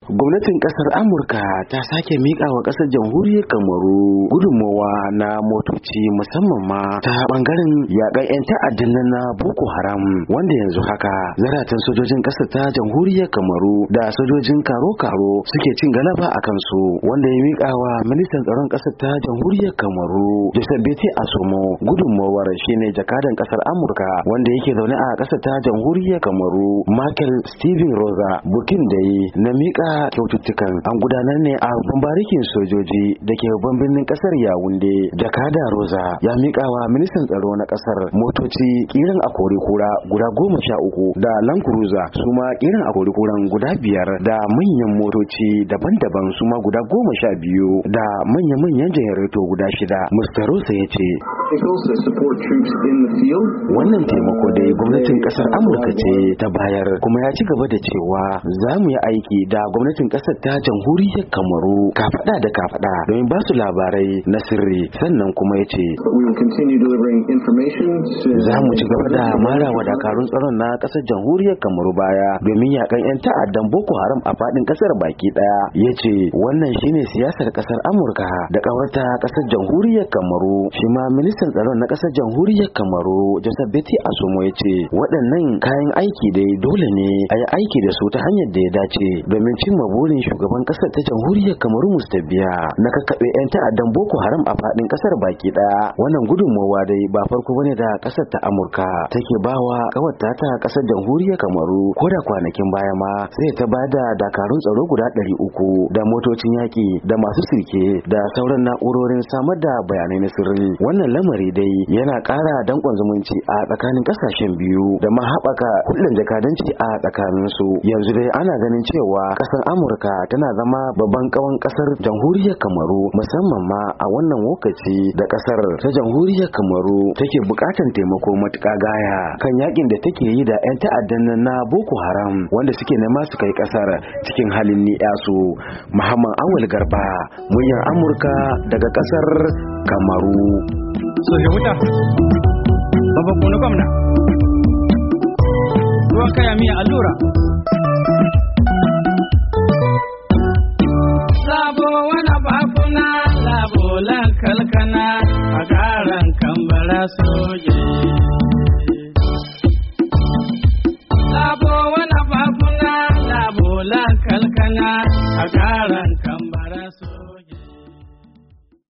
Gwamnatin kasar Amurka ta sake mika wa kasar jamhuriyar Kamaru gudunmawa na motoci musamman ma ta bangaren yakan 'yan ta'addan na Boko Haram, wanda yanzu haka zaratan sojojin kasar ta jamhuriyar Kamaru da sojojin karo-karo suke cin galaba a kansu, wanda ya mika wa ministan tsaron kasar ta jamhuriyar Kamaru Joseph Beti Asomo gudunmawar shine jakadan kasar Amurka wanda yake zaune a kasar ta jamhuriyar Kamaru Michael Steven Rosa Bukin da yi na mika kyaututtukan an gudanar ne a babban barikin sojoji da ke babban birnin kasar Yawunde. Jakada Rosa ya mika wa ministan tsaro na kasar motoci kiran akori kura guda 13 da Land Cruiser su ma kiran akori kuran guda 5 da manyan motoci daban-daban su ma guda 12 da manyan janareto guda 6. Mr. Rosa ya ce wannan taimako dai gwamnatin kasar Amurka ce ta bayar, kuma ya ci gaba da cewa za mu yi aiki da gwamnatin kasar ta jamhuriyar Kamaru kafada da kafada domin ba su labarai na sirri, sannan kuma ya ce za mu ci gaba da marawa dakarun tsaron na kasar jamhuriyar Kamaru baya domin yakan 'yan ta'addan Boko Haram a fadin kasar baki daya. Ya ce wannan shine siyasar kasar Amurka da kawarta kasar jamhuriyar Kamaru. Shi ma ministan tsaron na kasar jamhuriyar Kamaru Joseph Beti Asomo ya ce waɗannan kayan aiki dai dole ne a yi aiki da su ta hanyar da ya dace domin cimma burin shugaban kasar ta jamhuriyar Kamaru Mustabiya na kakkaɓe 'yan ta'addan Boko Haram a faɗin kasar baki ɗaya. Wannan gudunmawa dai ba farko bane da kasar ta Amurka take bawa kawarta ta kasar jamhuriyar Kamaru, ko da kwanakin baya ma sai ta bada dakarun tsaro guda 300 da motocin yaki da masu sirke da sauran na'urorin samar da bayanai na sirri. Wannan lamari dai yana ƙara danƙon zumunci a tsakanin kasashen biyu da ma haɓaka hulɗar jakadanci a tsakanin su. Yanzu dai ana ganin cewa kasar Amurka tana zama babban kawan kasar jamhuriyar Kamaru, musamman ma a wannan lokaci da kasar ta jamhuriyar Kamaru take bukatan taimako matuƙa gaya kan yakin da take yi da 'yan ta'addan na Boko Haram wanda suke nema su kai kasar cikin halin ni'yasu. Muhammad Awal Garba, muryar Amurka daga kasar Kamaru. Soja wuta baba kono gwamna ruwan kaya miya allura labo wani bakuna labo lan kalkana a garan kambara soje.